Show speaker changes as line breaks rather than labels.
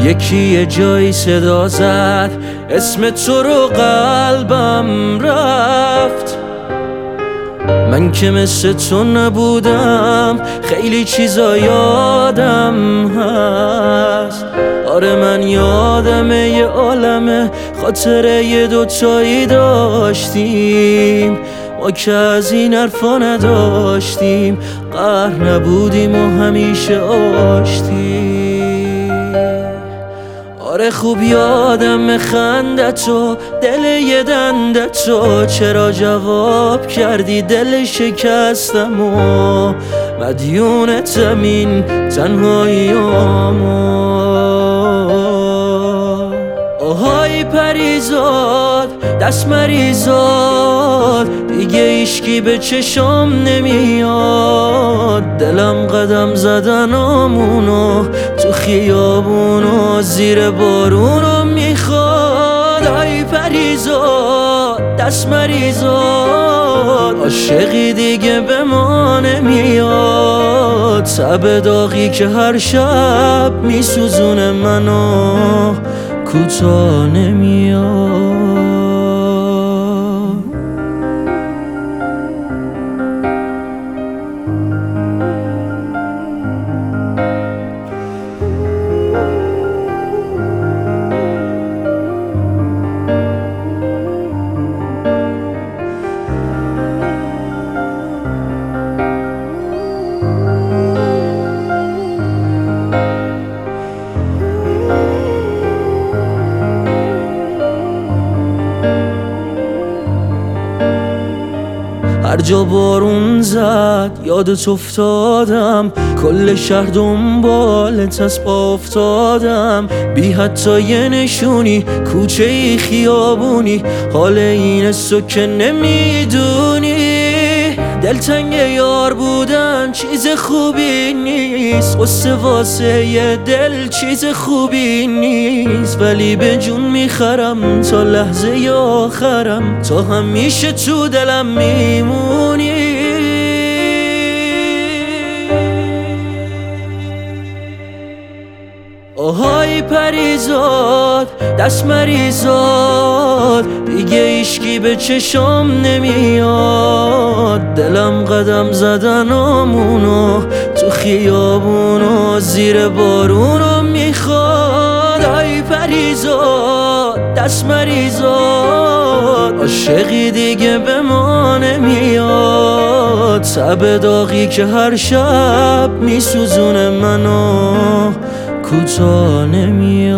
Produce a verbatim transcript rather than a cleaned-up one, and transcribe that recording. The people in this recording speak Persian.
یکی یه جایی صدا زد اسم تو رو، قلبم رفت. من که مثل تو نبودم، خیلی چیزا یادم هست. آره من یادمه یه عالمه خاطره یه دوتایی داشتیم، ما که از این حرفا نداشتیم، قهر نبودیم و همیشه آشتیم. آره خوب یادم خندتو، دل یه دندتو، چرا جواب کردی دل شکستم و مدیونتم این تنهاییامو. آهای پریزاد دست مریزاد، دیگه ایشکی به چشم نمیاد. دلم قدم زدنامونو تو خیابونو زیر بارونو میخواد. آی پریزاد دست مریزاد، عاشقی دیگه به ما نمیاد. تب داغی که هر شب میسوزونه منو کوتا نمیاد. هر جا بارون زد یادت افتادم، کل شهر دنبالت از پا افتادم. بی حتی یه نشونی، کوچه ای خیابونی، حال این سو که نمیدونی. دلتنگ یار بودن چیز خوبی نیست، قصه واسه یه دل چیز خوبی نیست. ولی به جون میخرم تا لحظه آخرم، تا همیشه تو دلم میمونی. آهای پریزاد دست مریزاد، دیگه ایشکی به چشم نمیاد. دلم قدم زدنامونو تو خیابونو زیر بارونو میخواد. آی پریزاد دست مریزاد، عاشقی دیگه به ما نمیاد. تب داغی که هر شب میسوزونه منو کوتا نمیاد.